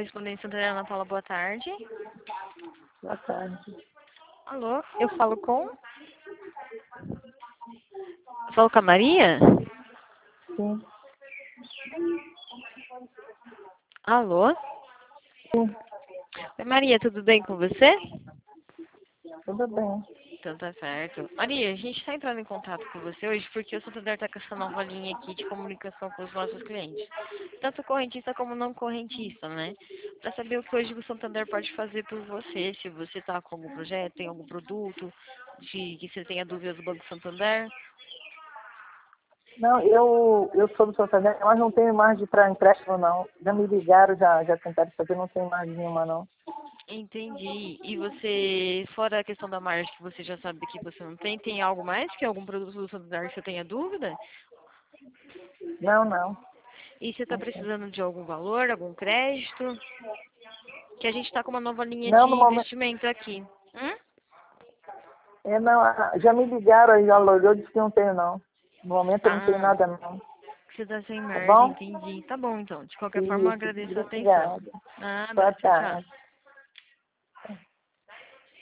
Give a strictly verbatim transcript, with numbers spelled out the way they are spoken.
Correspondente Santander, Ana Paula, boa tarde. Boa tarde. Alô, eu falo com? Falo com a Maria? Sim. Alô? Sim, Oi, Maria, tudo bem com você? tudo bem. Então tá certo. Maria, a gente está entrando em contato com você hoje porque o Santander está com essa nova linha aqui de comunicação com os nossos clientes. Tanto correntista como não correntista, né? Para saber o que hoje o Santander pode fazer por você, se você está com algum projeto, tem algum produto, de que você tenha dúvidas do Banco Santander. Não, eu, eu sou do Santander, mas não tenho margem para empréstimo, não. Já me ligaram, já, já tentaram fazer, não tenho margem nenhuma, não. Entendi. E você, fora a questão da margem que você já sabe que você não tem, tem algo mais que algum produto do Santander que você tenha dúvida? Não, não. E você está precisando de algum valor, algum crédito? Que a gente está com uma nova linha de Não, no momento. investimento aqui. Hum? É, não, ah, já me ligaram aí, já olhou, disse que não tenho, não. No momento eu não tenho Ah, nada, não. você está sem Tá margem, bom? entendi. Tá bom, então. De qualquer forma, eu Isso, agradeço a atenção. obrigada. Nada, Boa tchau, tchau. tarde.